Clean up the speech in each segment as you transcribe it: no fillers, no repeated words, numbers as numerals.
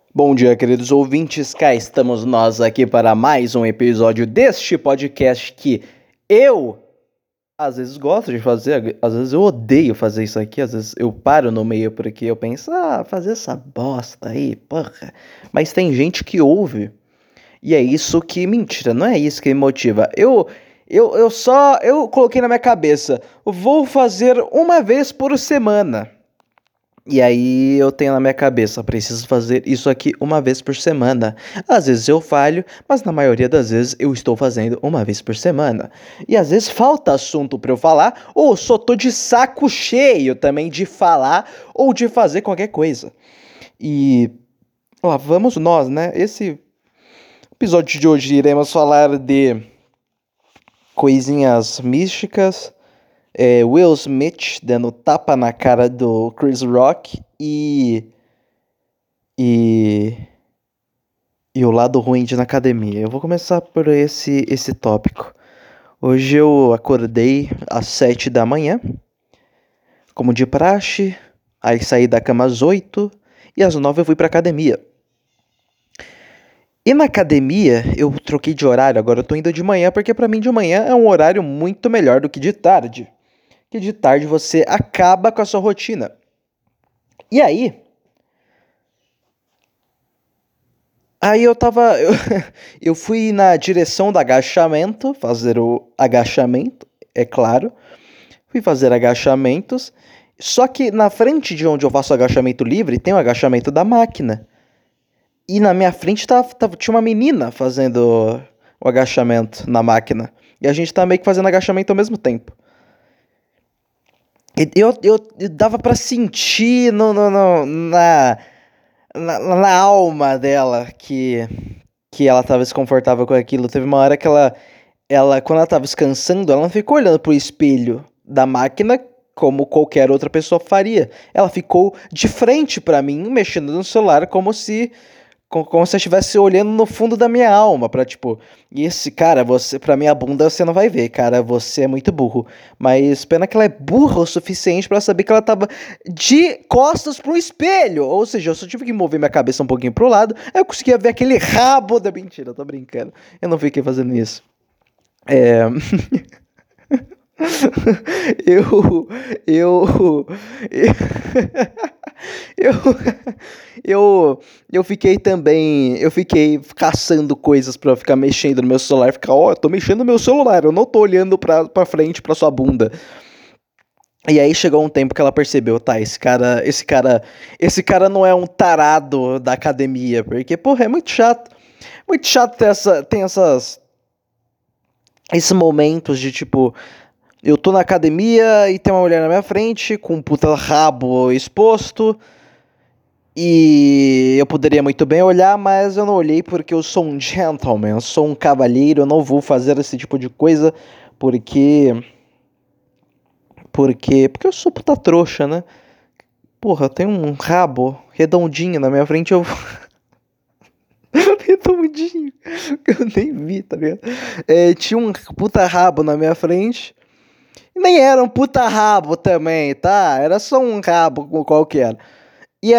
Bom dia, queridos ouvintes, cá estamos nós aqui para mais um episódio deste podcast que eu, às vezes, gosto de fazer, às vezes eu odeio fazer isso aqui, às vezes eu paro no meio porque eu penso, fazer essa bosta aí, porra. Mas tem gente que ouve, e é isso que, mentira, não é isso que me motiva. Eu coloquei na minha cabeça, vou fazer uma vez por semana. E aí eu tenho na minha cabeça, preciso fazer isso aqui uma vez por semana. Às vezes eu falho, mas na maioria das vezes eu estou fazendo uma vez por semana. E às vezes falta assunto para eu falar, ou só tô de saco cheio também de falar ou de fazer qualquer coisa. E lá vamos nós, né? Esse episódio de hoje iremos falar de coisinhas místicas. Will Smith dando tapa na cara do Chris Rock e, e o lado ruim de ir na academia. Eu vou começar por esse tópico. Hoje eu acordei às 7 da manhã, como de praxe, aí saí da cama às 8 e às 9 eu fui pra academia. E na academia eu troquei de horário, agora eu tô indo de manhã, porque pra mim de manhã é um horário muito melhor do que de tarde. Que de tarde você acaba com a sua rotina. E aí eu fui na direção do agachamento, fazer o agachamento, é claro. Fui fazer agachamentos, só que na frente de onde eu faço agachamento livre, tem o agachamento da máquina. E na minha frente tinha uma menina fazendo o agachamento na máquina. E a gente tá meio que fazendo agachamento ao mesmo tempo. E eu dava pra sentir na alma dela que ela tava desconfortável com aquilo. Teve uma hora que quando ela tava descansando, ela não ficou olhando pro espelho da máquina como qualquer outra pessoa faria. Ela ficou de frente pra mim, mexendo no celular como se eu estivesse olhando no fundo da minha alma, pra tipo, e esse cara, pra minha bunda você não vai ver, cara, você é muito burro. Mas pena que ela é burra o suficiente pra saber que ela tava de costas pro espelho. Ou seja, eu só tive que mover minha cabeça um pouquinho pro lado, aí eu conseguia ver aquele rabo da mentira, eu tô brincando. Eu não fiquei fazendo isso. É. Eu, eu, eu, eu fiquei também, eu fiquei caçando coisas pra ficar mexendo no meu celular, ficar, eu tô mexendo no meu celular, eu não tô olhando pra frente, pra sua bunda. E aí chegou um tempo que ela percebeu, tá, esse cara não é um tarado da academia, porque, porra, é muito chato tem esses momentos de, tipo, eu tô na academia e tem uma mulher na minha frente com um puta rabo exposto. E eu poderia muito bem olhar, mas eu não olhei porque eu sou um gentleman, eu sou um cavalheiro, eu não vou fazer esse tipo de coisa porque. Porque eu sou puta trouxa, né? Porra, tem um rabo redondinho na minha frente, eu. Redondinho, que eu nem vi, tá ligado? Tinha um puta rabo na minha frente. Nem era um puta rabo também, tá? Era só um rabo qualquer. E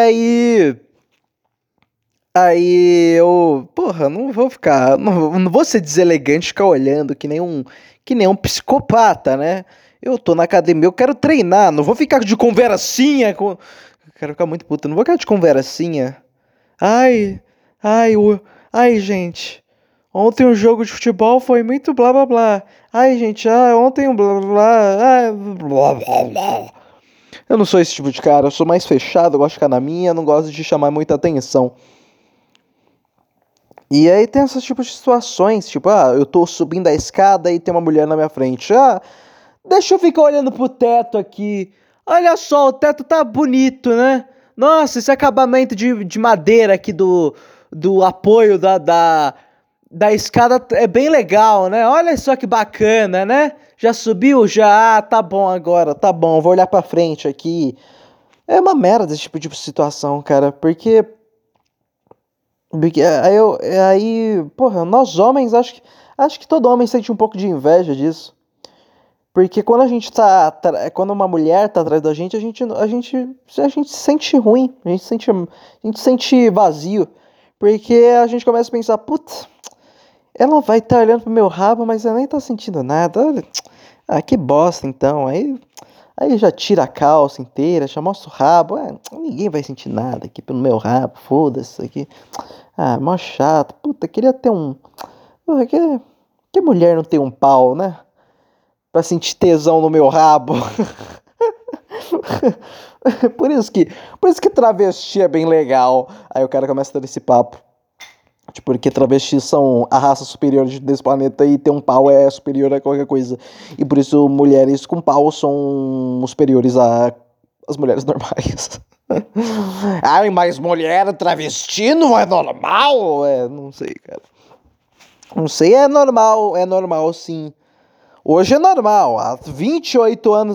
aí eu, porra, não vou ficar, não vou ser deselegante ficar olhando que nem um psicopata, né? Eu tô na academia, eu quero treinar, não vou ficar de conversinha com, quero ficar muito puto, não vou ficar de conversinha. Ai, ai, ai, gente. Ontem o jogo de futebol foi muito blá blá blá. Ai, gente, ontem um blá blá blá. Blá blá blá. Eu não sou esse tipo de cara, eu sou mais fechado, eu gosto de ficar na minha, não gosto de chamar muita atenção. E aí tem esses tipos de situações, tipo, eu tô subindo a escada e tem uma mulher na minha frente. Deixa eu ficar olhando pro teto aqui. Olha só, o teto tá bonito, né? Nossa, esse acabamento de madeira aqui do apoio da escada é bem legal, né? Olha só que bacana, né? Já subiu? Já? Tá bom agora, tá bom, vou olhar pra frente aqui. É uma merda esse tipo de situação, cara, porque aí, porra, nós homens, acho que todo homem sente um pouco de inveja disso. Porque quando a gente quando uma mulher tá atrás da gente, a gente se sente ruim, a gente sente vazio. Porque a gente começa a pensar, putz, ela vai estar olhando pro meu rabo, mas ela nem tá sentindo nada. Olha, que bosta então. Aí já tira a calça inteira, já mostra o rabo. Ninguém vai sentir nada aqui pelo meu rabo, foda-se isso aqui. Mó chato. Puta, queria ter um. Porra, que mulher não tem um pau, né? Pra sentir tesão no meu rabo. por isso que travesti é bem legal. Aí o cara começa a ter esse papo. Tipo, porque travestis são a raça superior desse planeta e ter um pau é superior a qualquer coisa. E por isso mulheres com pau são superiores às mulheres normais. Ai, mas mulher travesti não é normal? Não sei, cara. Não sei, é normal sim. Hoje é normal, há 28 anos...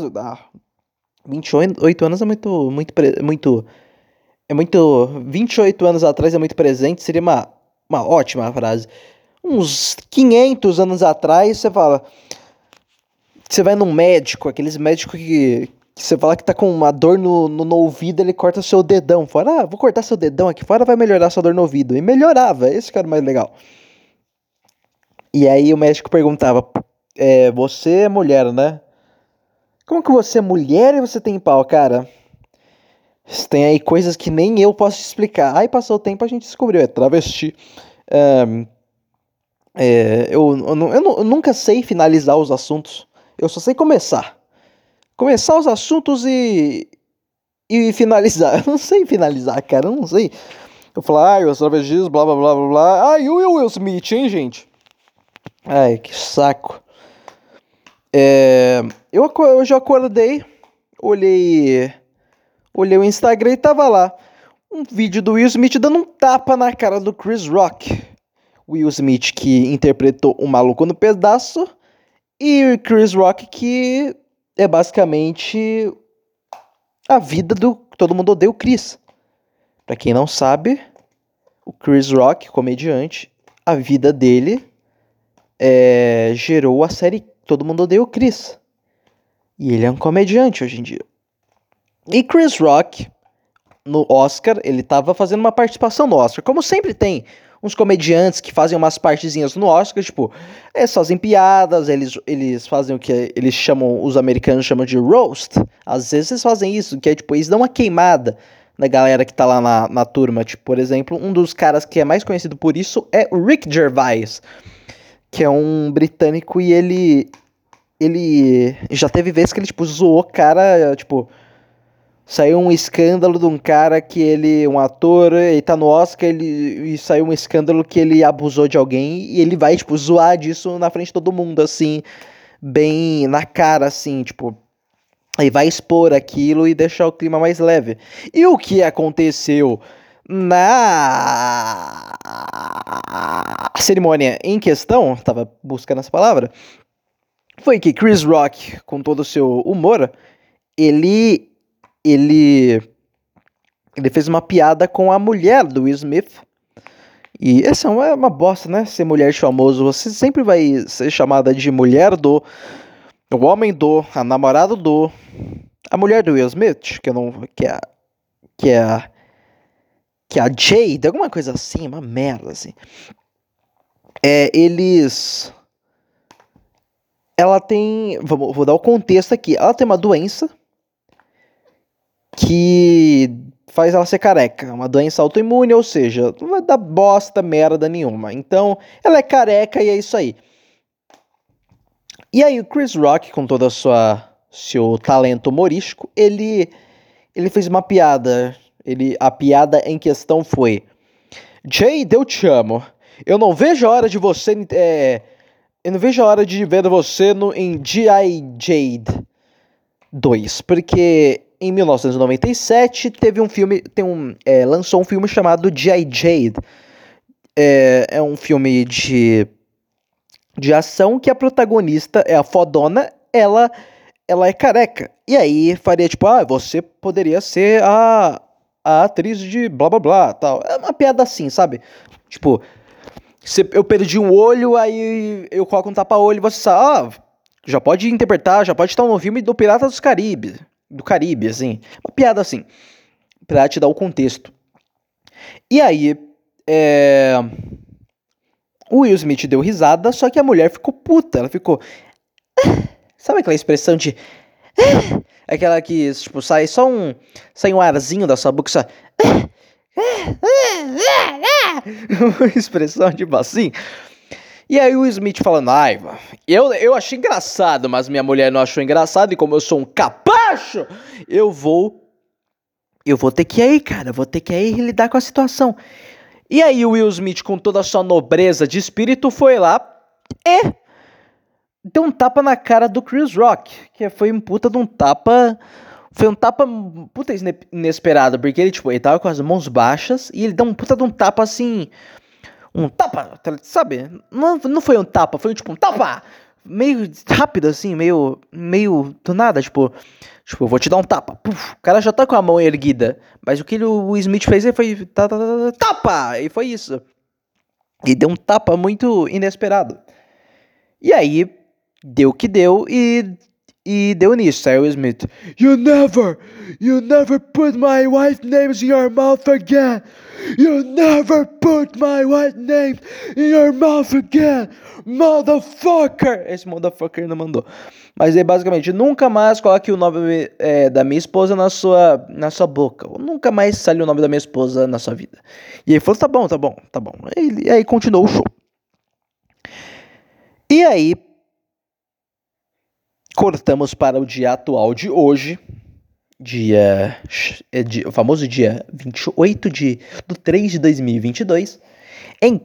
28 anos é muito... É muito... 28 anos atrás é muito presente, seria uma ótima frase. Uns 500 anos atrás, você fala... Você vai num médico, aqueles médicos que você fala que tá com uma dor no ouvido, ele corta seu dedão fora. Vou cortar seu dedão aqui fora, vai melhorar sua dor no ouvido. E melhorava, esse que era o mais legal. E aí o médico perguntava... você é mulher, né? Como que você é mulher e você tem pau, cara? Tem aí coisas que nem eu posso te explicar. Aí passou o tempo, a gente descobriu, é travesti. Eu nunca sei finalizar os assuntos. Eu só sei começar. Começar os assuntos e finalizar. Eu não sei finalizar, cara, eu não sei. Eu falo, os travestis, blá blá blá blá blá. E o Will Smith, hein, gente? Que saco. Eu já acordei, olhei o Instagram e tava lá um vídeo do Will Smith dando um tapa na cara do Chris Rock. Will Smith que interpretou o Maluco no Pedaço e Chris Rock que é basicamente a vida do Todo Mundo Odeia o Chris. Pra quem não sabe, o Chris Rock, comediante, a vida dele gerou a série Todo Mundo Odeia o Chris. E ele é um comediante hoje em dia. E Chris Rock, no Oscar, ele tava fazendo uma participação no Oscar. Como sempre tem uns comediantes que fazem umas partezinhas no Oscar, tipo, eles fazem piadas, eles fazem o que eles chamam, os americanos chamam de roast. Às vezes eles fazem isso, que é tipo, eles dão uma queimada na galera que tá lá na turma. Tipo, por exemplo, um dos caras que é mais conhecido por isso é o Rick Gervais, que é um britânico e ele já teve vezes que ele, tipo, zoou cara, tipo... Saiu um escândalo de um cara que um ator, ele tá no Oscar, e saiu um escândalo que ele abusou de alguém, e ele vai, tipo, zoar disso na frente de todo mundo, assim, bem na cara, assim, tipo... Aí vai expor aquilo e deixar o clima mais leve. E o que aconteceu na cerimônia em questão, tava buscando essa palavra, foi que Chris Rock, com todo o seu humor, ele fez uma piada com a mulher do Will Smith. E essa é uma bosta, né? Ser mulher de famoso. Você sempre vai ser chamada de mulher do... O homem do... A namorada do... A mulher do Will Smith, que é a Jade, alguma coisa assim, uma merda, assim. Ela tem... Vou dar o contexto aqui. Ela tem uma doença que faz ela ser careca. Uma doença autoimune, ou seja, não vai dar bosta, merda nenhuma. Então, ela é careca e é isso aí. E aí, o Chris Rock, com todo seu talento humorístico, ele fez uma piada. A piada em questão foi: Jade, eu te amo. Eu não vejo a hora de você... eu não vejo a hora de ver você em G.I. Jade 2, porque em 1997 teve um filme, lançou um filme chamado G.I. Jade. É um filme de ação que a protagonista é a fodona, ela é careca. E aí faria tipo, você poderia ser a atriz de blá blá blá, tal. É uma piada assim, sabe? Tipo, eu perdi um olho, aí eu coloco um tapa-olho e você sabe, Já pode interpretar, já pode estar no filme do Pirata dos Caribe. Do Caribe, assim. Uma piada assim. Pra te dar o contexto. E aí, o Will Smith deu risada, só que a mulher ficou puta. Ela ficou... Sabe aquela expressão de... Aquela que, tipo, sai só sai um arzinho da sua boca, só... Uma expressão tipo assim. E aí o Smith falando, ai, eu achei engraçado, mas minha mulher não achou engraçado, e como eu sou um capacho, eu vou ter que ir, cara, vou ter que ir lidar com a situação. E aí o Will Smith, com toda a sua nobreza de espírito, foi lá e deu um tapa na cara do Chris Rock, que foi um puta de um tapa... Foi um tapa puta inesperado, porque ele, tipo, ele tava com as mãos baixas e ele deu um puta de um tapa assim... Um tapa, sabe? Não foi um tapa, foi tipo um tapa! Meio rápido assim, meio do nada, tipo, eu vou te dar um tapa. Puf, o cara já tá com a mão erguida, mas o que o Smith fez foi tapa! E foi isso. E deu um tapa muito inesperado. E aí, deu o que deu e deu nisso, aí o Smith. You never put my wife's names in your mouth again. You never put my wife's name in your mouth again, motherfucker. Esse motherfucker não mandou. Mas aí, basicamente, nunca mais coloque o nome da minha esposa na sua boca. Ou nunca mais sale o nome da minha esposa na sua vida. E aí falou, tá bom. E aí continuou o show. E aí, cortamos para o dia atual de hoje, o famoso dia 28 de 3 de 2022, em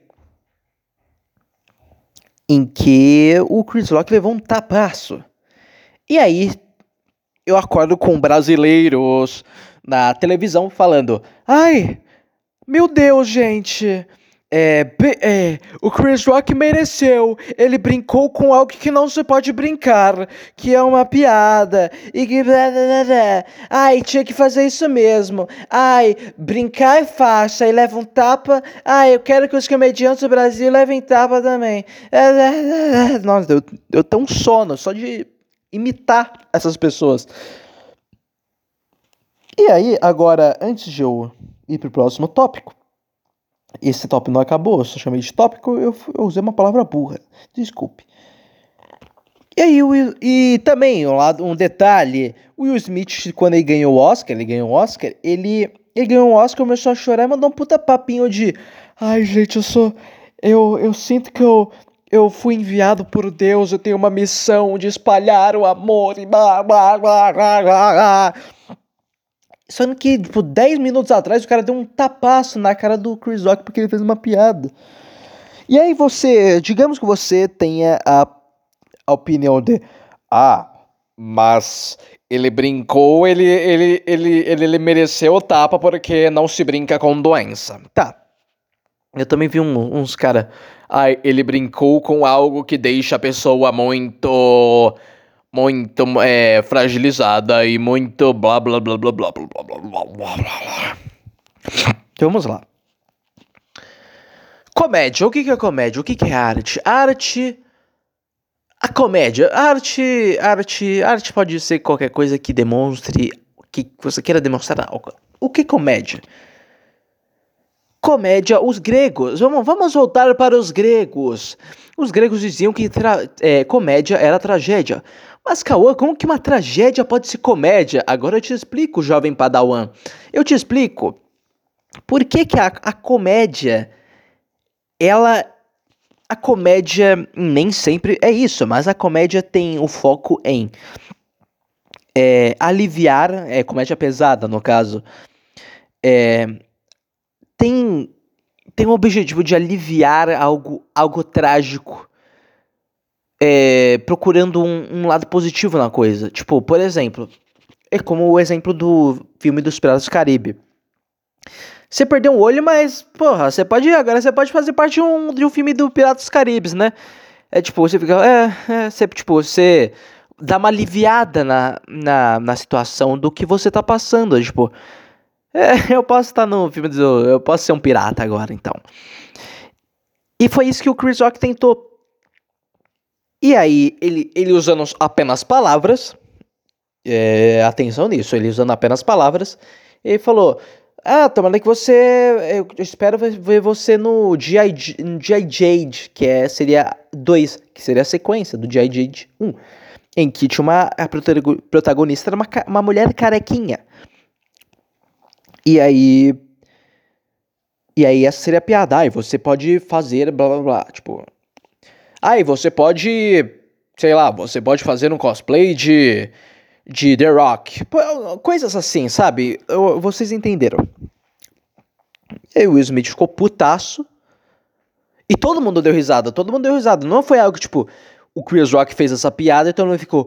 que o Chris Rock levou um tapaço. E aí, eu acordo com brasileiros na televisão falando, ai, meu Deus, gente... o Chris Rock mereceu. Ele brincou com algo que não se pode brincar, que é uma piada. E que blá, blá, blá. Ai, tinha que fazer isso mesmo. Ai, brincar é fácil. Aí leva um tapa. Ai, eu quero que os comediantes do Brasil levem tapa também. Nossa, eu tenho um sono só de imitar essas pessoas. E aí, agora, antes de eu ir pro próximo tópico, esse tópico não acabou, eu só chamei de tópico, eu usei uma palavra burra, desculpe. E aí, e também, um detalhe, o Will Smith, quando ele ganhou o Oscar, ele ganhou um Oscar, começou a chorar e mandou um puta papinho de, ai gente, eu sinto que eu fui enviado por Deus, eu tenho uma missão de espalhar o amor e blá blá blá blá blá. Só que, tipo, 10 minutos atrás o cara deu um tapaço na cara do Chris Rock porque ele fez uma piada. E aí digamos que você tenha a opinião de, mas ele brincou, ele mereceu o tapa porque não se brinca com doença. Tá. Eu também vi uns cara, ele brincou com algo que deixa a pessoa muito fragilizada e muito blá blá blá blá blá blá blá blá blá blá. Então vamos lá. Comédia. O que é comédia? O que é arte? A comédia. Arte pode ser qualquer coisa que demonstre que você queira demonstrar algo. O que é comédia? Comédia, os gregos. Vamos voltar para os gregos. Os gregos diziam que comédia era tragédia. Mas, Cauã, como que uma tragédia pode ser comédia? Agora eu te explico, jovem padawan. Eu te explico. Por que a comédia... A comédia nem sempre é isso, mas a comédia tem o foco em aliviar... comédia pesada, no caso. Tem o objetivo de aliviar algo trágico. Procurando um lado positivo na coisa. Tipo, por exemplo, é como o exemplo do filme dos Piratas do Caribe. Você perdeu um olho, mas, porra, agora você pode fazer parte de um filme do Piratas dos Caribes, né? Tipo, você fica, você dá uma aliviada na situação do que você tá passando, tipo, eu posso estar no filme eu posso ser um pirata agora, então. E foi isso que o Chris Rock tentou. E aí, ele usando apenas palavras, atenção nisso, ele usando apenas palavras, ele falou, tomara que eu espero ver você no G.I. Jade, seria 2, que seria a sequência do G.I. Jade 1, em que tinha a protagonista era uma mulher carequinha. E aí essa seria a piada, você pode fazer blá blá blá, tipo... você pode, sei lá, você pode fazer um cosplay de The Rock. Coisas assim, sabe? Vocês entenderam. E aí o Will Smith ficou putaço. E todo mundo deu risada. Não foi algo tipo, o Chris Rock fez essa piada e todo mundo ficou...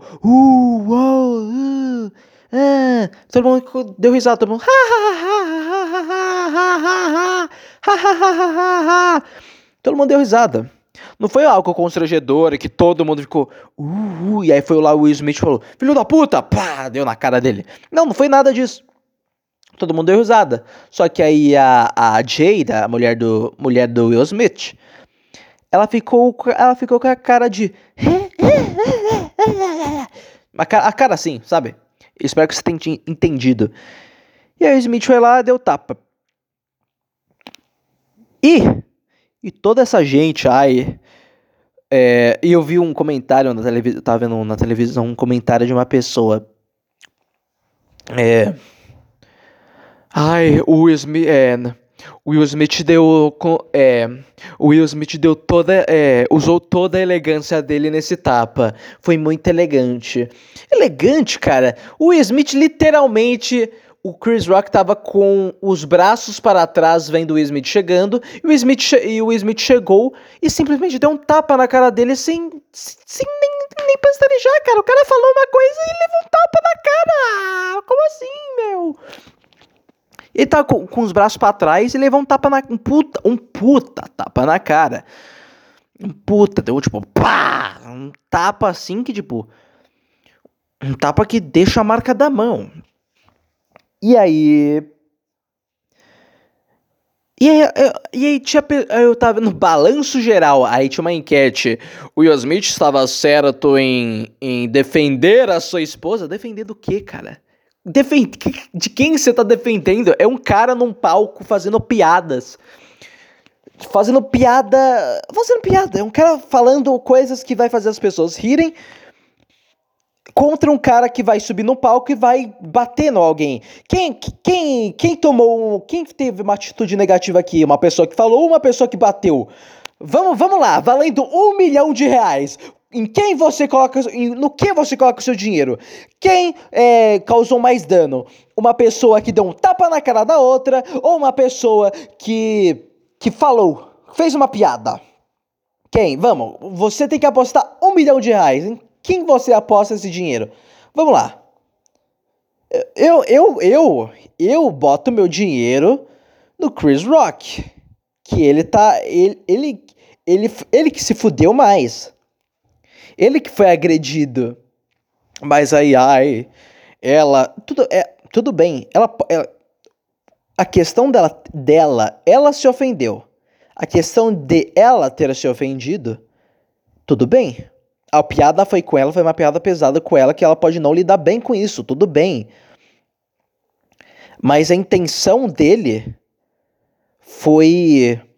Todo mundo deu risada, todo mundo... Todo mundo deu risada. Não foi algo constrangedor que todo mundo ficou... E aí foi lá o Will Smith e falou... Filho da puta! Pá! Deu na cara dele. Não foi nada disso. Todo mundo deu risada. Só que aí a Jade, a mulher do Will Smith... Ela ficou com a cara de... A cara assim, sabe? Espero que você tenha entendido. E aí o Smith foi lá e deu tapa. E toda essa gente, e eu vi um comentário na televisão, tava vendo na televisão um comentário de uma pessoa. O Will Smith usou toda a elegância dele nesse tapa. Foi muito elegante. Elegante, cara. O Will Smith literalmente... O Chris Rock tava com os braços para trás vendo o Will Smith chegando. E o Will Smith chegou e simplesmente deu um tapa na cara dele sem nem pestanejar, cara. O cara falou uma coisa e levou um tapa na cara. Como assim, meu? Ele tava com os braços pra trás e levou um puta tapa na cara. Deu tipo, pá! Um tapa assim que tipo... Um tapa que deixa a marca da mão. E aí eu tava no balanço geral, aí tinha uma enquete. O Will Smith estava certo em defender a sua esposa? Defender do quê, cara? De quem você tá defendendo? É um cara num palco fazendo piadas. Fazendo piada. É um cara falando coisas que vai fazer as pessoas rirem. Contra um cara que vai subir no palco e vai bater em alguém. Quem teve uma atitude negativa aqui? Uma pessoa que falou ou uma pessoa que bateu? Vamos lá, valendo R$1 milhão. No que você coloca o seu dinheiro? Quem causou mais dano? Uma pessoa que deu um tapa na cara da outra ou uma pessoa que fez uma piada? Quem? Vamos, você tem que apostar R$1 milhão. Em quem você aposta esse dinheiro? Vamos lá. Eu boto meu dinheiro no Chris Rock. Que ele que se fudeu mais. Ele que foi agredido. Mas aí, ela... Tudo bem. A questão dela, ela se ofendeu. A questão de ela ter se ofendido, tudo bem. A piada foi com ela, foi uma piada pesada com ela, que ela pode não lidar bem com isso, tudo bem. Mas a intenção dele foi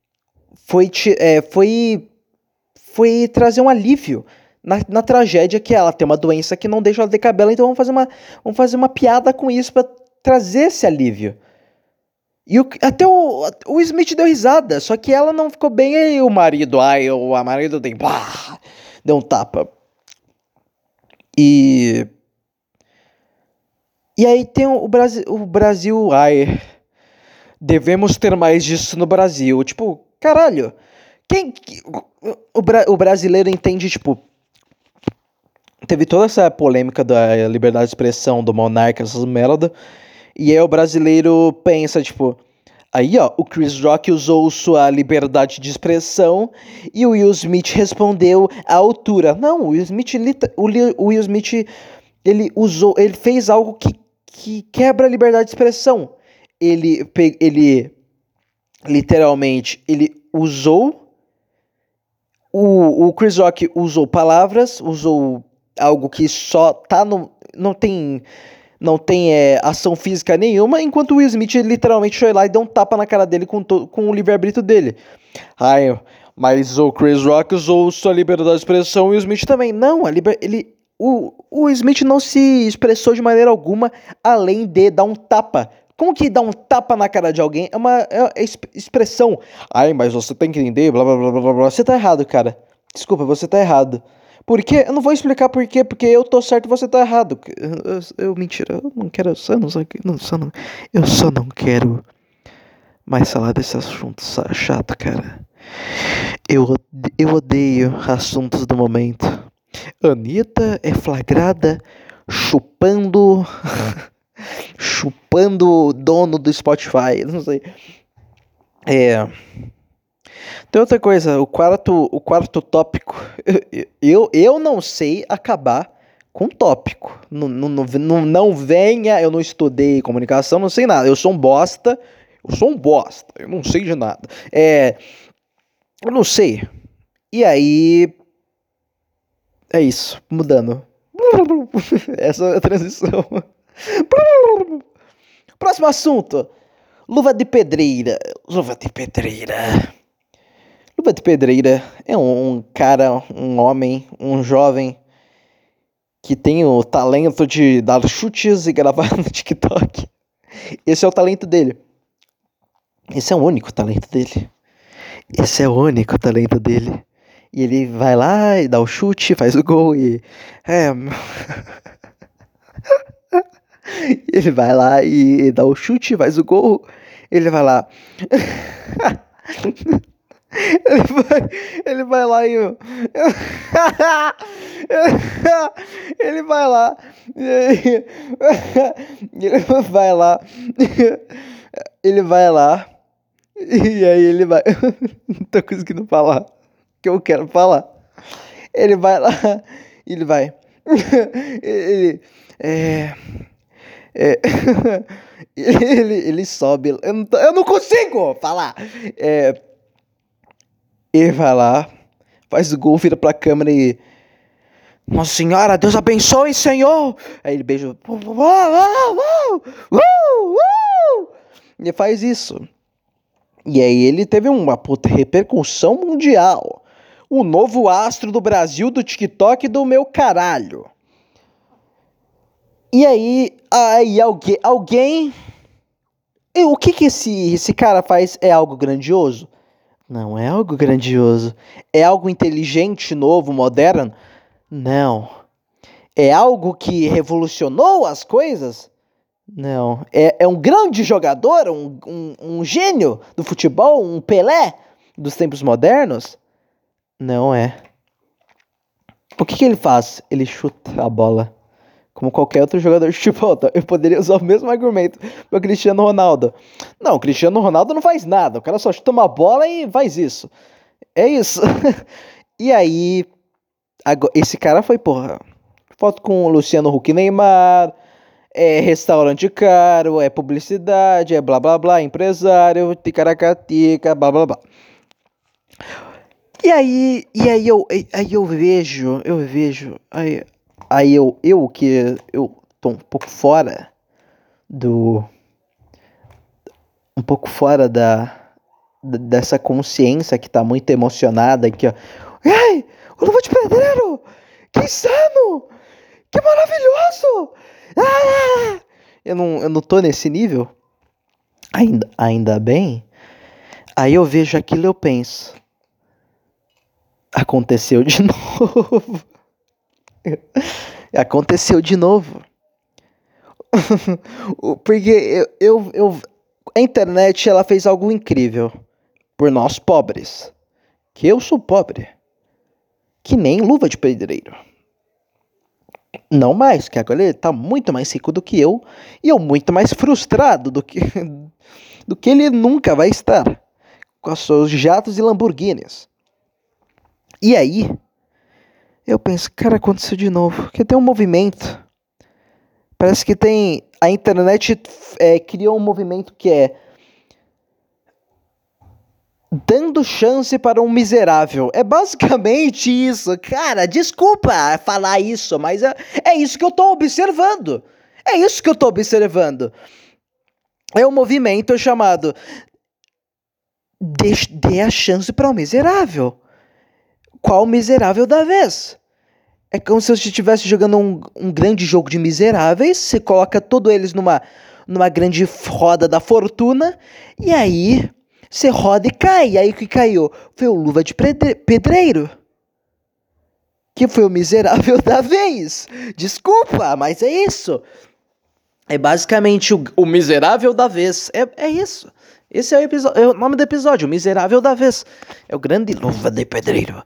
trazer um alívio na tragédia que ela tem uma doença que não deixa ela ter cabelo, então vamos fazer uma piada com isso pra trazer esse alívio. E até o Smith deu risada, só que ela não ficou bem, aí o marido, o marido tem... Pá, deu um tapa. E aí tem o Brasil, devemos ter mais disso no Brasil. Tipo, caralho, o brasileiro entende, tipo, teve toda essa polêmica da liberdade de expressão do monarca, essas merda, e aí o brasileiro pensa, tipo, aí ó, o Chris Rock usou sua liberdade de expressão e o Will Smith respondeu à altura. Não, o Will Smith, ele fez algo que quebra a liberdade de expressão. Ele literalmente, ele usou O Chris Rock usou palavras, usou algo que só tá no... Não tem ação física nenhuma, enquanto o Will Smith literalmente foi lá e deu um tapa na cara dele com o livre-arbítrio dele. Ai, mas o Chris Rock usou sua liberdade de expressão e o Will Smith também. Não, o Smith não se expressou de maneira alguma além de dar um tapa. Como que dar um tapa na cara de alguém é uma expressão? Ai, mas você tem que entender, blá blá blá blá blá. Você tá errado, cara. Desculpa, você tá errado. Por quê? Eu não vou explicar por quê, porque eu tô certo e você tá errado. Mentira, eu não quero, eu só não quero mais falar desse assunto chato, cara. Eu odeio assuntos do momento. Anitta é flagrada chupando chupando o dono do Spotify, não sei. Tem outra coisa, o quarto tópico. Eu não sei acabar com tópico. Não venha, eu não estudei comunicação, não sei nada. Eu sou um bosta, eu não sei de nada. Eu não sei. E aí... É isso, mudando. Essa é a transição. Próximo assunto. Luva de pedreira. Luva de pedreira é um cara, um homem, um jovem que tem o talento de dar chutes e gravar no TikTok. Esse é o talento dele. Esse é o único talento dele. E ele vai lá e dá o chute, faz o gol e... Ele vai lá e dá o chute, faz o gol. Ele vai lá... Ele vai lá e... Ele vai lá... Ele vai lá... E aí ele vai... Não tô conseguindo falar o que eu quero falar. Ele vai lá... Ele vai... Ele... Ele sobe... Eu não consigo falar! Ele vai lá... Faz o gol, vira pra câmera e... Nossa senhora, Deus abençoe, Senhor! Aí ele beija... Ele faz isso. E aí ele teve uma puta repercussão mundial. O novo astro do Brasil, do TikTok, do meu caralho. E aí alguém... O que esse cara faz é algo grandioso? Não é algo grandioso. É algo inteligente, novo, moderno? Não. É algo que revolucionou as coisas? Não. É um grande jogador, um gênio do futebol, um Pelé dos tempos modernos? Não é. O que ele faz? Ele chuta a bola. Como qualquer outro jogador de futebol. Eu poderia usar o mesmo argumento para o Cristiano Ronaldo. Não, o Cristiano Ronaldo não faz nada. O cara só chuta uma bola e faz isso. É isso. E aí, esse cara foi, porra, foto com o Luciano Huck e Neymar, é restaurante caro, é publicidade, é blá blá blá, empresário, ticaracatica, blá blá blá. E aí eu vejo, eu que eu tô um pouco fora dessa consciência que tá muito emocionada aqui, ó. Ai, o Luva de Pedreiro! Que insano! Que maravilhoso! Ah! Eu não tô nesse nível. Ainda bem. Aí eu vejo aquilo e eu penso. Aconteceu de novo. Aconteceu de novo. Porque a internet, ela fez algo incrível por nós pobres. Que eu sou pobre. Que nem Luva de Pedreiro. Não mais, que agora ele tá muito mais rico do que eu. E eu muito mais frustrado do que ele nunca vai estar. Com os seus jatos e Lamborghinis. E aí, eu penso, cara, aconteceu de novo. Porque tem um movimento. Parece que tem... A internet criou um movimento que é... Dando chance para um miserável. É basicamente isso. Cara, desculpa falar isso, mas é isso que eu tô observando. É isso que eu tô observando. É um movimento chamado Dê a chance para um miserável. Qual o miserável da vez? É como se você estivesse jogando um grande jogo de miseráveis. Você coloca todos eles numa grande roda da fortuna. E aí você roda e cai. E aí o que caiu? Foi o Luva de Pedreiro. Que foi o miserável da vez. Desculpa, mas é isso. É basicamente o miserável da vez. É isso. Esse é o nome do episódio, o miserável da vez. É o grande Luva de Pedreiro.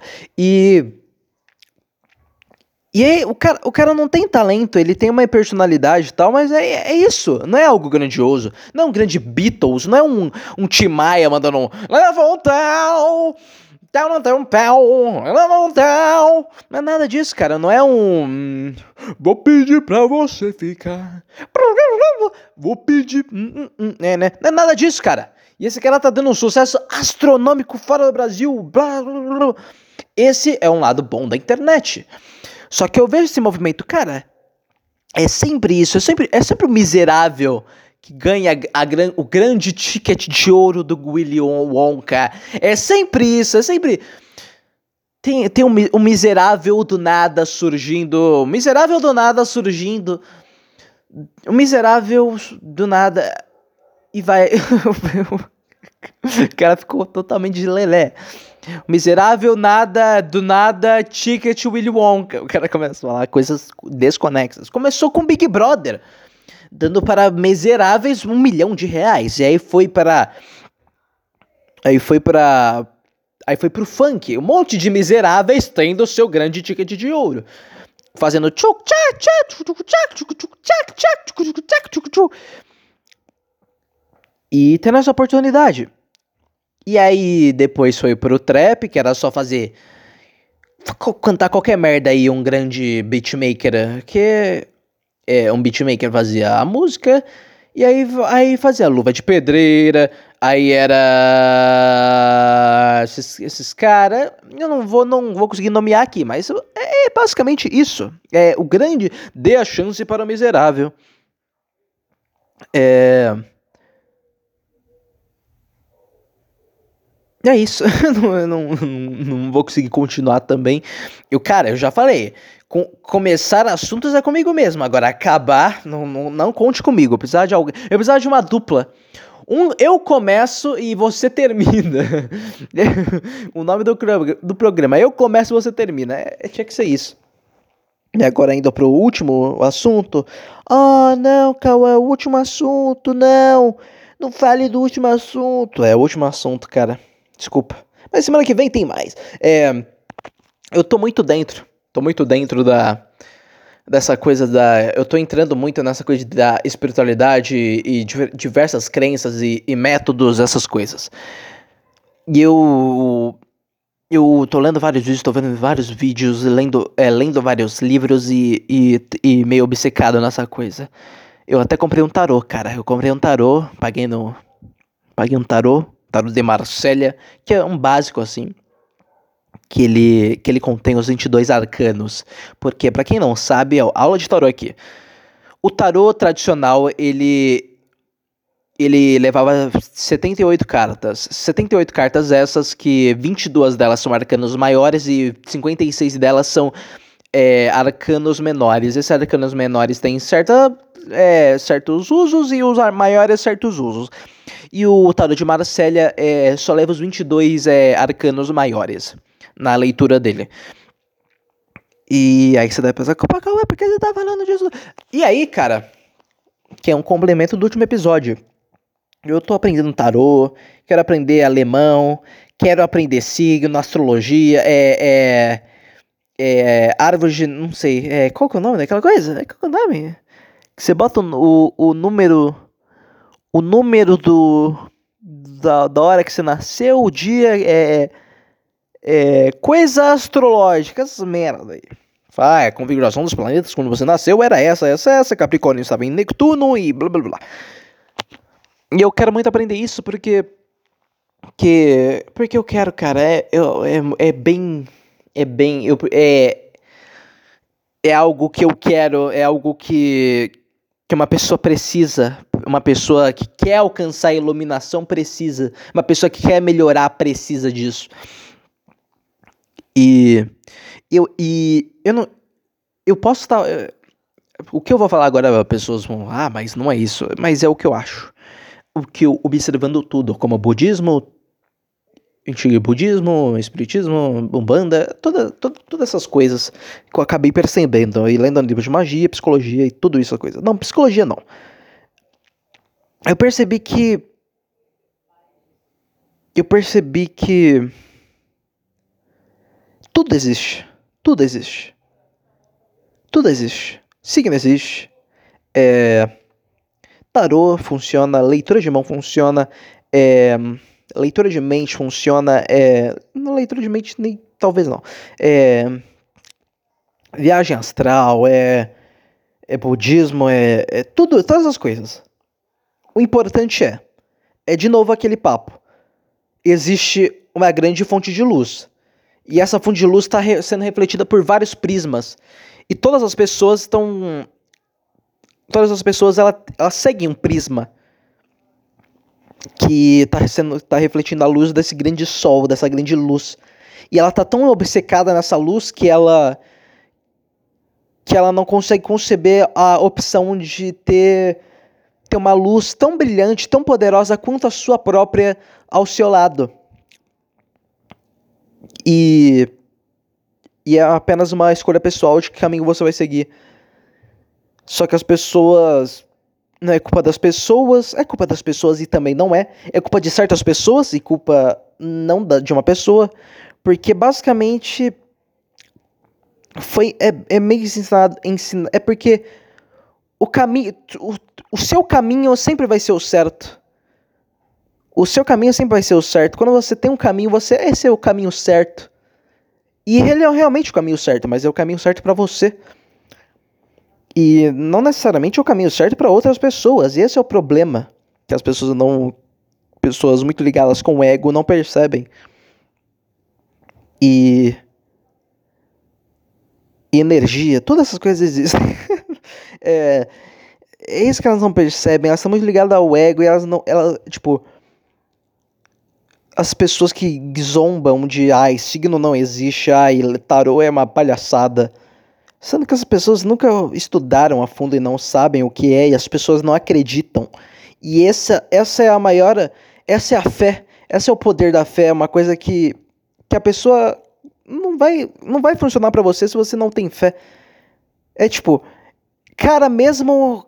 E aí, o cara não tem talento, ele tem uma personalidade e tal, mas é isso, não é algo grandioso. Não é um grande Beatles, não é um Tim Maia mandando um leva um tal, não tem um pau, leva um tal. Não é nada disso, cara, não é um vou pedir pra você ficar, vou pedir, né? Não é nada disso, cara. E esse cara tá dando um sucesso astronômico fora do Brasil, blá, blá, blá. Esse é um lado bom da internet. Só que eu vejo esse movimento, cara, é sempre isso, é sempre o miserável que ganha o grande ticket de ouro do Willy Wonka. É sempre isso, é sempre... Tem um miserável do nada surgindo, um miserável do nada e vai... O cara ficou totalmente de lelé. Miserável, nada, do nada, Ticket Willy Wonka. O cara começa a falar coisas desconexas. Começou com Big Brother, dando para miseráveis R$1 milhão. E aí foi para... Aí foi pro funk. Um monte de miseráveis tendo o seu grande ticket de ouro. Fazendo tchuc tchac tchac tchuc tchac tchuc tchac tchac tchuc tchac tchuc tchuc. E tendo essa oportunidade. E aí depois foi pro trap, que era só cantar qualquer merda aí, um grande beatmaker, que um beatmaker fazia a música, e aí fazia Luva de Pedreira, aí era esses caras, eu não vou conseguir nomear aqui, mas é basicamente isso, é o grande dê a chance para o miserável. É isso, eu não vou conseguir continuar também. Cara, eu já falei, começar assuntos é comigo mesmo, agora acabar, não conte comigo, eu precisava de alguém, eu precisava de uma dupla. Eu começo e você termina. O nome do programa, eu começo e você termina, tinha que ser isso. E agora indo pro último assunto. Oh, não, Cauã, o último assunto, não fale do último assunto. É o último assunto, cara. Desculpa. Mas semana que vem tem mais. Eu tô muito dentro dessa coisa eu tô entrando muito nessa coisa da espiritualidade e diversas crenças e métodos, essas coisas. E eu tô lendo vários vídeos, tô vendo vários vídeos, lendo vários livros e meio obcecado nessa coisa. Eu até comprei um tarô, cara. Eu comprei um tarô, paguei um tarô de Marsella, que é um básico, assim, que ele contém os 22 arcanos. Porque, pra quem não sabe, aula de tarô aqui. O tarô tradicional, ele levava 78 cartas. 78 cartas essas que 22 delas são arcanos maiores e 56 delas são arcanos menores. Esses arcanos menores têm certos usos e os maiores certos usos. E o tarô de Marsella só leva os 22 arcanos maiores na leitura dele. E aí você deve pensar, por que você tá falando disso? E aí, cara, que é um complemento do último episódio. Eu tô aprendendo tarô, quero aprender alemão, quero aprender signo, astrologia, árvore de, não sei, qual que é o nome daquela coisa? Qual que é o nome? Que você bota o número da hora que você nasceu, o dia, coisa astrológica, essas merda aí. A configuração dos planetas quando você nasceu era essa, Capricórnio estava em Neptuno e blá blá blá. E eu quero muito aprender isso porque Porque eu quero, cara, é bem. É bem. É algo que eu quero, é algo que uma pessoa precisa. Uma pessoa que quer alcançar a iluminação precisa. Uma pessoa que quer melhorar precisa disso. E eu não. Eu posso estar. O que eu vou falar agora, pessoas vão. Ah, mas não é isso. Mas é o que eu acho. O que eu observando tudo, como budismo, antigo budismo, espiritismo, umbanda, todas essas coisas que eu acabei percebendo e lendo livros de magia, psicologia e tudo isso coisa. Não, psicologia não. Eu percebi que tudo existe. Tudo existe. Tudo existe. Signo existe. Tarô funciona, leitura de mão funciona, leitura de mente funciona, leitura de mente nem talvez não. Viagem astral, budismo, tudo, todas as coisas. O importante é de novo aquele papo. Existe uma grande fonte de luz. E essa fonte de luz está sendo refletida por vários prismas. E todas as pessoas estão. Todas as pessoas elas seguem um prisma que tá refletindo a luz desse grande sol, dessa grande luz. E ela tá tão obcecada nessa luz que ela não consegue conceber a opção de ter uma luz tão brilhante, tão poderosa quanto a sua própria ao seu lado. E é apenas uma escolha pessoal de que caminho você vai seguir. Só que as pessoas... Não é culpa das pessoas, é culpa das pessoas e também não é. É culpa de certas pessoas e culpa não de uma pessoa. Porque basicamente é meio ensinado. É porque o caminho. O seu caminho sempre vai ser o certo. O seu caminho sempre vai ser o certo. Quando você tem um caminho, esse é o caminho certo. E ele é realmente o caminho certo, mas é o caminho certo pra você. E não necessariamente é o caminho certo para outras pessoas. E esse é o problema. Que as pessoas não. Pessoas muito ligadas com o ego não percebem. E energia, todas essas coisas existem. é isso que elas não percebem. Elas são muito ligadas ao ego e elas não. Tipo. As pessoas que zombam de signo não existe, tarô é uma palhaçada. Sendo que as pessoas nunca estudaram a fundo e não sabem o que é, e as pessoas não acreditam. E essa é a maior. Essa é a fé. Esse é o poder da fé. É uma coisa que a pessoa não vai funcionar pra você se você não tem fé. É tipo, cara, mesmo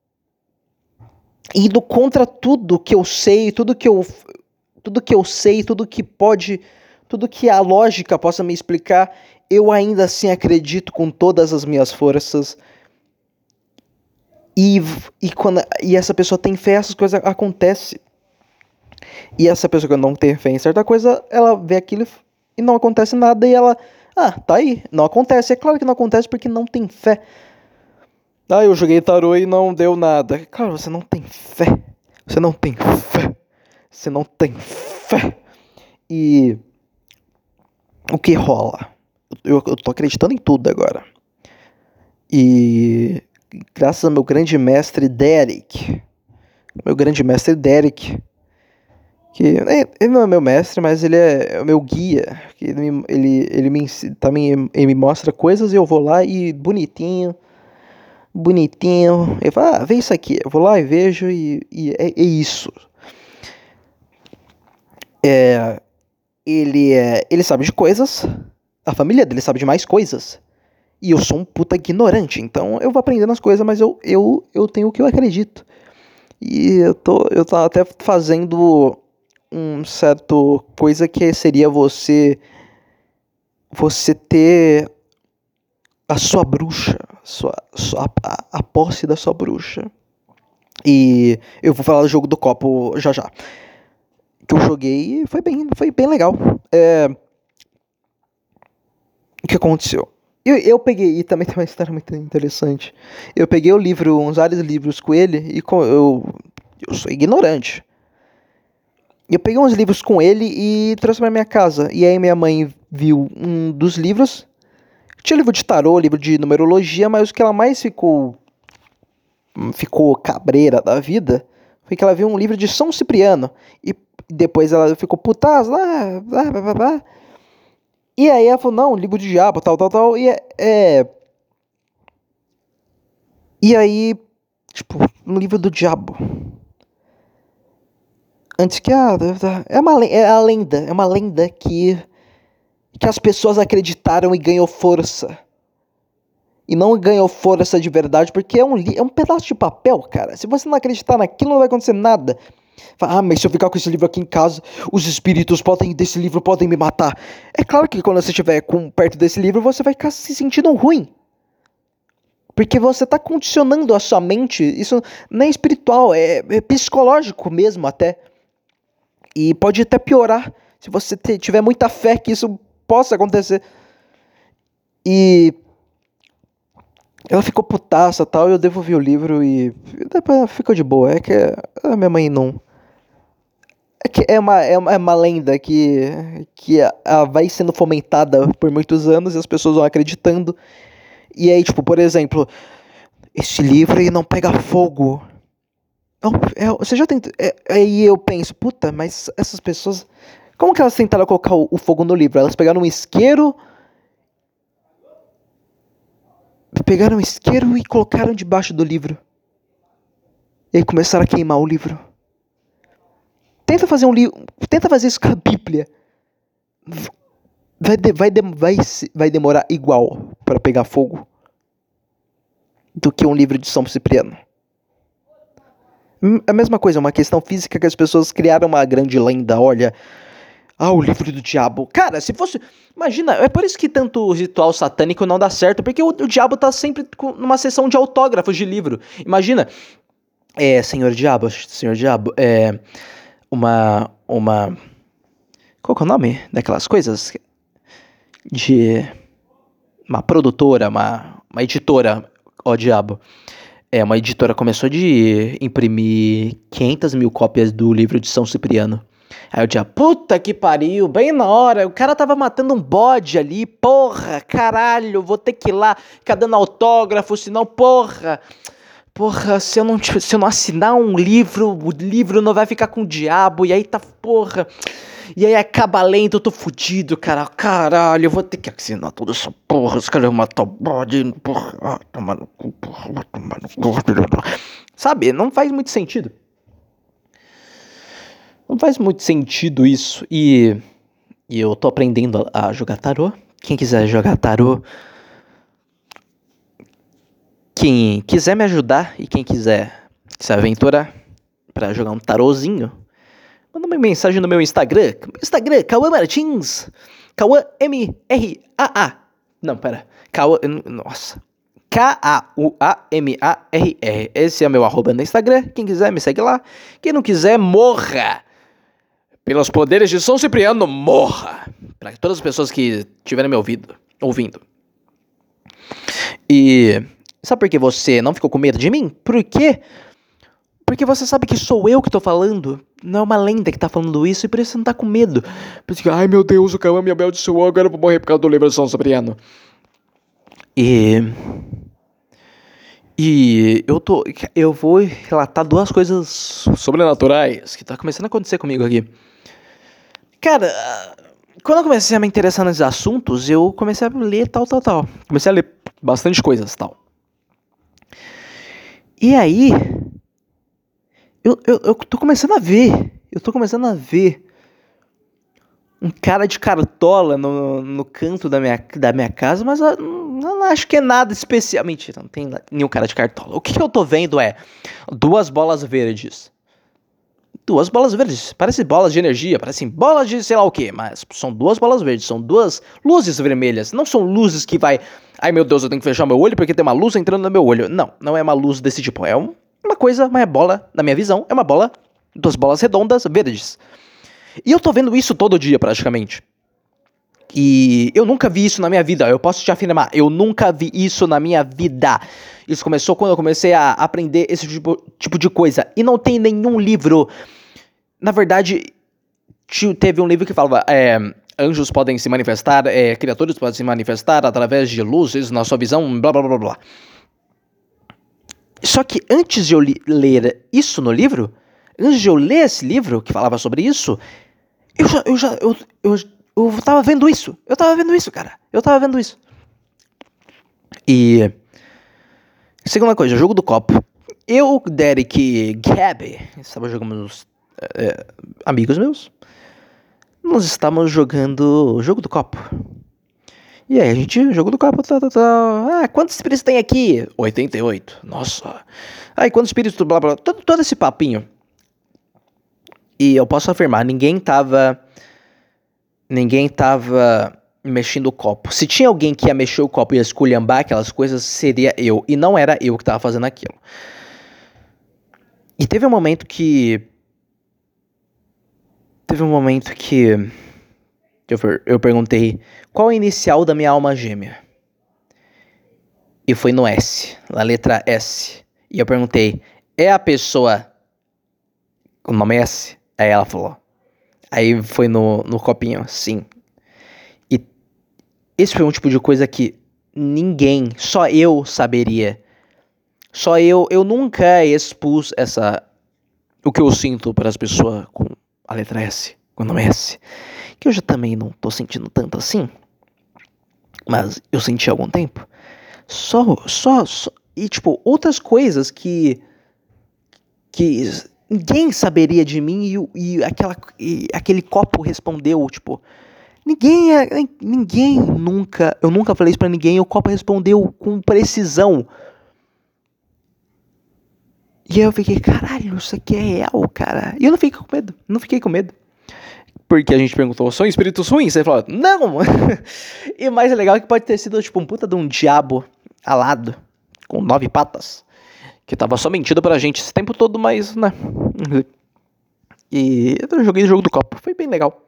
indo contra tudo que eu sei, tudo que eu sei, tudo que a lógica possa me explicar, eu ainda assim acredito com todas as minhas forças. E essa pessoa tem fé, essas coisas acontecem. E essa pessoa que não tem fé em certa coisa, ela vê aquilo e não acontece nada e ela... tá aí, não acontece. É claro que não acontece porque não tem fé. Eu joguei tarô e não deu nada. Claro, você não tem fé. Você não tem fé. Você não tem fé. E o que rola? Eu tô acreditando em tudo agora. E graças ao meu grande mestre Derek. Que ele não é meu mestre, mas ele é o meu guia. Ele me mostra coisas e eu vou lá e bonitinho. Ele fala, vê isso aqui. Eu vou lá e vejo e é isso. Ele sabe de coisas. A família dele sabe de mais coisas. E eu sou um puta ignorante. Então eu vou aprendendo as coisas, mas eu tenho o que eu acredito. E eu tô até fazendo um certo coisa que seria você ter a sua bruxa, a posse da sua bruxa. E eu vou falar do jogo do copo já. Que eu joguei e foi bem legal. O que aconteceu? Eu peguei, e também tem uma história muito interessante. Eu peguei uns vários livros com ele e eu sou ignorante. eu peguei uns livros com ele e trouxe pra minha casa. E aí minha mãe viu um dos livros. Tinha livro de tarô, livro de numerologia, mas o que ela mais ficou cabreira da vida foi que ela viu um livro de São Cipriano. E depois ela ficou putaz lá, blá, blá, blá, blá. E aí ela falou, não, livro do diabo, tal, tal, tal. E aí, tipo, um livro do diabo. Antes que é uma lenda que as pessoas acreditaram e ganhou força. E não ganhou força de verdade, porque é um pedaço de papel, cara. Se você não acreditar naquilo, não vai acontecer nada. Fala, mas se eu ficar com esse livro aqui em casa, os espíritos desse livro podem me matar. É claro que quando você estiver perto desse livro, você vai ficar se sentindo ruim. Porque você está condicionando a sua mente. Isso não é espiritual, é psicológico mesmo até. E pode até piorar se você tiver muita fé que isso possa acontecer. E ela ficou putaça e tal, e eu devolvi o livro e depois ela ficou de boa. É que a minha mãe não... É que é uma lenda que vai sendo fomentada por muitos anos e as pessoas vão acreditando. E aí, tipo, por exemplo, esse livro aí não pega fogo. Não, você já tentou... Aí eu penso, puta, mas essas pessoas... Como que elas tentaram colocar o fogo no livro? Elas pegaram um isqueiro... e colocaram debaixo do livro. E aí começaram a queimar o livro. Tenta fazer isso com a Bíblia. Vai demorar igual para pegar fogo do que um livro de São Cipriano. A mesma coisa, uma questão física que as pessoas criaram uma grande lenda, olha... o livro do diabo. Cara, se fosse... Imagina, é por isso que tanto ritual satânico não dá certo, porque o diabo tá sempre numa sessão de autógrafos de livro. Imagina, Senhor Diabo, uma... Qual que é o nome daquelas coisas? De uma produtora, uma editora, diabo. Uma editora começou de imprimir 500 mil cópias do livro de São Cipriano. Aí o diabo, puta que pariu, bem na hora, o cara tava matando um bode ali, porra, caralho, vou ter que ir lá, ficar dando autógrafo, senão, porra, se eu não assinar um livro, o livro não vai ficar com o diabo, e aí tá, porra, e aí acaba lendo, eu tô fudido, cara, caralho, eu vou ter que assinar toda essa porra, os caras vão matar o bode, porra, tomar no cu, porra, vai tomar no cu, sabe, não faz muito sentido. Não faz muito sentido isso, e eu tô aprendendo a jogar tarô. Quem quiser jogar tarô, quem quiser me ajudar e quem quiser se aventurar pra jogar um tarozinho, manda uma mensagem no meu Instagram, Cauã Martins, Cauã M-R-A-A, não, pera, Cauã, nossa, K-A-U-A-M-A-R-R, esse é meu @, no Instagram, quem quiser me segue lá, quem não quiser, morra! Pelos poderes de São Cipriano, morra! Para todas as pessoas que estiverem me ouvindo. E sabe por que você não ficou com medo de mim? Por quê? Porque você sabe que sou eu que tô falando. Não é uma lenda que tá falando isso, e por isso você não tá com medo. Porque, ai meu Deus, o Cauã me amaldiçoou, agora eu vou morrer por causa do livro de São Cipriano. E eu vou relatar duas coisas sobrenaturais que tá começando a acontecer comigo aqui. Cara, quando eu comecei a me interessar nesses assuntos, eu comecei a ler tal. Comecei a ler bastante coisas, tal. E aí, eu tô começando a ver. Um cara de cartola no canto da minha casa, mas eu não acho que é nada especial. Mentira, não tem nenhum cara de cartola. O que eu tô vendo é duas bolas verdes. Parecem bolas de energia, parecem bolas de sei lá o que, mas são duas bolas verdes, são duas luzes vermelhas, não são luzes que vai, ai meu Deus, eu tenho que fechar meu olho porque tem uma luz entrando no meu olho, não é uma luz desse tipo, é uma coisa, uma bola, na minha visão, é uma bola, duas bolas redondas, verdes, e eu tô vendo isso todo dia praticamente, e eu nunca vi isso na minha vida, eu posso te afirmar, eu nunca vi isso na minha vida. Isso começou quando eu comecei a aprender esse tipo de coisa, e não tem nenhum livro. Na verdade, teve um livro que falava, anjos podem se manifestar, criaturas podem se manifestar através de luzes na sua visão, blá blá blá blá. Só que antes de eu ler isso no livro, antes de eu ler esse livro que falava sobre isso, eu tava vendo isso. Eu tava vendo isso, cara. Eu tava vendo isso. E segunda coisa, jogo do copo. Eu, Derek e Gabby, estava jogando amigos meus. Nós estávamos jogando o jogo do copo. E aí a gente, jogo do copo, quantos espíritos tem aqui? 88. Nossa. Aí quantos espíritos, blá blá, todo esse papinho. E eu posso afirmar, ninguém tava mexendo o copo. Se tinha alguém que ia mexer o copo e ia esculhambar aquelas coisas, seria eu. E não era eu que tava fazendo aquilo. E teve um momento que eu perguntei qual é a inicial da minha alma gêmea. E foi no S, na letra S. E eu perguntei, é a pessoa com o nome S? Aí ela falou. Aí foi no copinho, sim. E esse foi um tipo de coisa que ninguém, só eu saberia. Só eu nunca expus o que eu sinto para as pessoas com a letra S, com o nome S. Que eu já também não tô sentindo tanto assim. Mas eu senti há algum tempo. E tipo, outras coisas que ninguém saberia de mim e aquele copo respondeu, tipo, ninguém nunca, eu nunca falei isso pra ninguém e o copo respondeu com precisão. E aí eu fiquei, caralho, isso aqui é real, cara. E eu não fiquei com medo. Porque a gente perguntou, são espíritos ruins? Você falou, não! E o mais legal é que pode ter sido, tipo, um puta de um diabo alado, com 9 patas, que tava só mentindo pra gente esse tempo todo, mas, né. E eu joguei o jogo do copo, foi bem legal.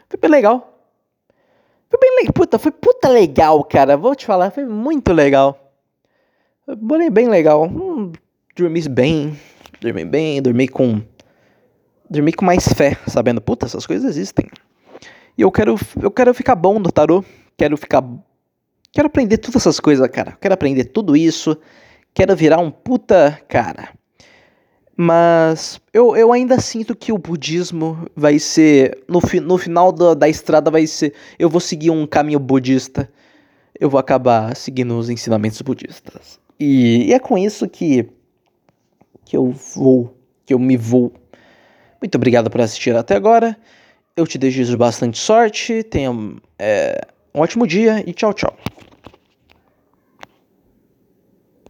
Foi puta legal, cara, vou te falar, foi muito legal. Foi bem legal. Dormi bem, dormi com mais fé, sabendo, puta, essas coisas existem. E eu quero ficar bom no tarô, quero aprender todas essas coisas, cara. Quero aprender tudo isso, quero virar um puta cara. Mas eu ainda sinto que o budismo vai ser, no final da estrada vai ser, eu vou seguir um caminho budista, eu vou acabar seguindo os ensinamentos budistas. E é com isso que eu me vou. Muito obrigado por assistir até agora. Eu te desejo bastante sorte. Tenha um ótimo dia e tchau, tchau.